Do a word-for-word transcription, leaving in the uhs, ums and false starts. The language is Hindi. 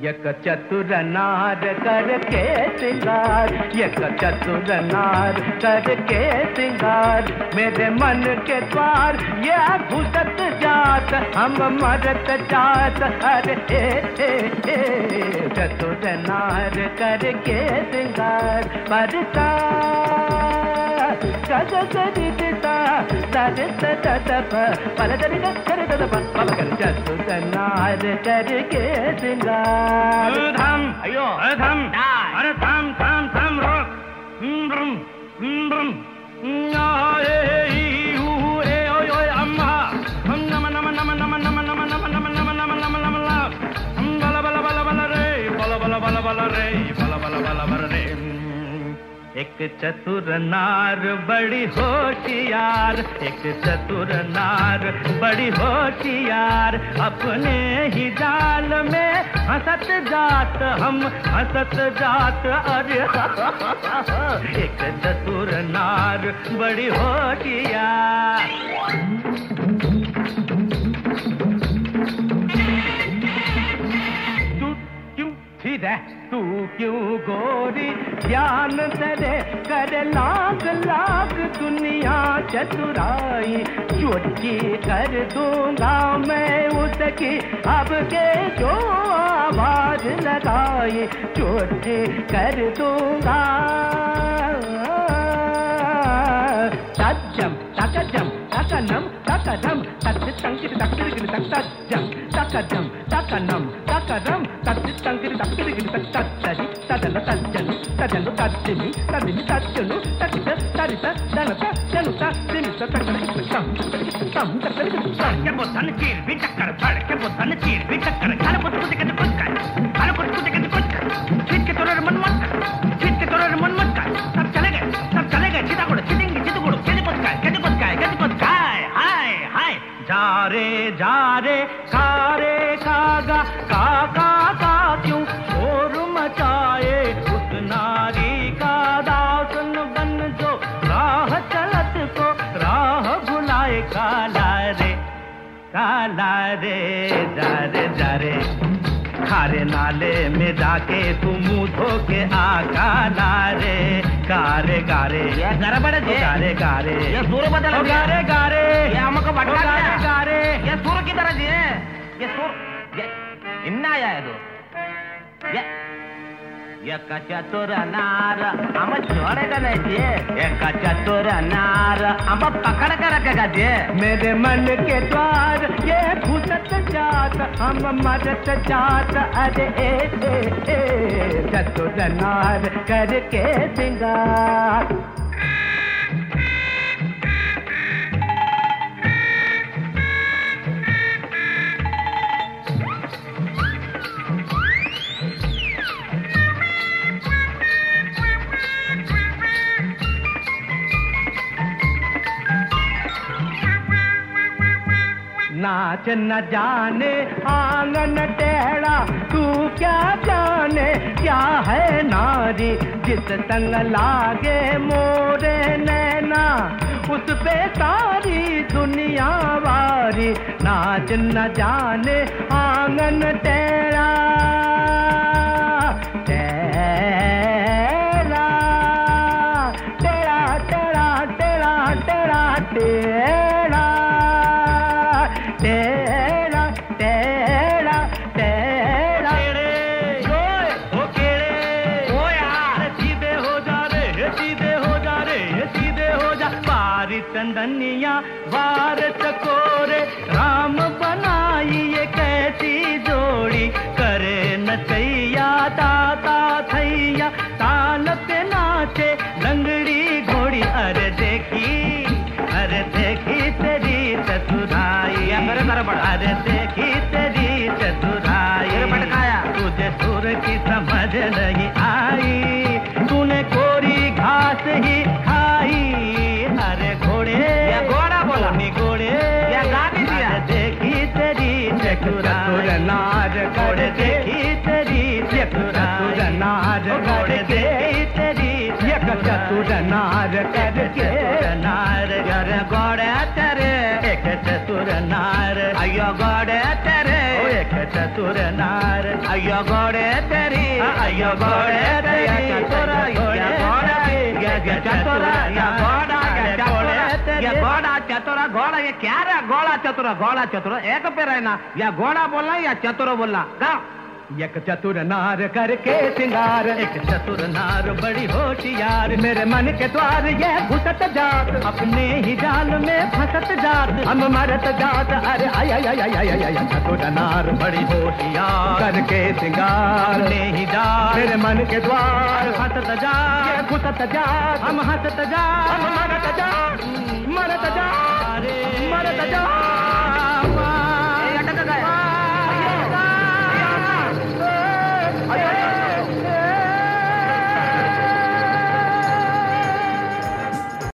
एक चतुर नार करके सिंगार, एक चतुर नार करके सिंगार, मेरे मन के द्वार ये घुसत जात, हम मरत जात, अरे ए ए ए चतुर नार करके सिंगार। बरसा गज गरी दिता दर तप पर दरी कर तप पर कर चतुर नार करके सिंगार। थम अयो थम अरे थम थम थम रोक ब्रम ब्रम ए ई ऊ ए ओय ओय अम्मा हम नम नम नम नम नम नम नम नम नम नम नम नम हम बला बला बला बला रे बला बला बला बला रे बला बला बला बला रे। एक चतुर नार बड़ी होशियार, एक चतुर नार बड़ी होशियार, अपने ही जाल में हंसत जात, हम हंसत जात, अरे एक चतुर नार बड़ी होशियार। तू क्यों थी रे, तू क्यों गोरी ज्ञान तेरे कर लाख लाख दुनिया चतुराई, चोटी कर दूंगा मैं उसकी अब के जो आवाज लगाई, चोटी कर दूंगा। तज्जम तकजम तकनम तकदम तत् संकित तकदिर तकजम तकजम तकनम तकदम तत् संकित तकदिर तत्तरि तदन तज्जनु तदनु तज्जिमि तदिनि तज्जनु तकित तरित दनत जनुत दिनित तकन सम सम तकन सम के बोधन चीर भी चक्कर फड़ के बोधन चीर भी चक्कर खाने को कुछ के कुछ कर खाने को कुछ के कुछ कर ठीक के तोरे मन मत कर ठीक के तोरे मन मत कर सब चले गए सब चले गए चिता को चितेंगे चित को के कुछ काय के कुछ काय के कुछ काय हाय हाय जा रे जा रे का रे कागा का का का क्यों शोर मचाए, उस नारी का दासन बन जो राह चलत को राह भुलाए, काला रे काला रे जा रे जा रे खारे नाले में जाके तू मुंह धो के आ, काला रे गारे गारे ये गड़बड़ है गारे गारे ये सूर बदल गया गारे गारे ये हमको भटका गारे गारे ये सूर की तरह जी है ये सूर ये इन्ना आया है तो ये ये चतुर नार हम छोड़ेगा नहीं जी, ये चतुर नार हम पकड़ कर रखेगा जी, मेरे मन के द्वार ये घुसत जात, हम मरत जात, अरे ए ए ए चतुर नार करके सिंगार। नाच न जाने आंगन टेढ़ा, तू क्या जाने क्या है नारी, जिस संग लागे मोरे नैना उस पे सारी दुनिया वारी। नाच न जाने आंगन टेढ़ा टेढ़ा टेढ़ा टेढ़ा टेढ़ा टेढ़ा टेढ़ा टेढ़ा टेढ़ा टेढ़ा ओ केड़े ओ यार सीधे हो जा रे सीधे हो जा रे सीधे हो जा, बारी चंदनिया बार चकोरे राम बनाई ये कैसी जोड़ी, करे नचैया ताता थैया ताल पे नाचे लंगड़ी घोड़ी, अरे देखी अरे देखी तेरी चतुराई, अरे देखी तेरी चतुराई, तुझे सुर की समझ नहीं आई, तूने कोरी घास ही खाई, अरे घोड़े या घोड़ा बोला नहीं घोड़े या गाड़ी दिया, देखी तेरी चतुराई नार घोड़े देखी तेरी चतुराई नार घोड़े देखी तेरी चतुर नार करके नार घोड़े तेरे एक चतुर नार अयो घोड़े तेरे एक चतुर नार अयो घोड़े तेरी अयो घोड़े तेरी चतुर या घोड़ा या चतुर या घोड़ा या चतुर या घोड़ा चतुर घोड़ा ये क्या रे घोड़ा चतुर घोड़ा चतुर एक पे रहना या घोड़ा बोलना या चतुर बोलना गाओ एक चतुर नार करके सिंगार एक चतुर नार बड़ी होशियार मेरे मन के द्वार ये घुसत जात अपने ही जाल में फंसत जात हम मरत जात अरे आय आय आय आय आय आय चतुर नार बड़ी होशियार करके सिंगार अपने ही जाल मेरे मन के द्वार फंसत जात ये घुसत जात हम हंसत जात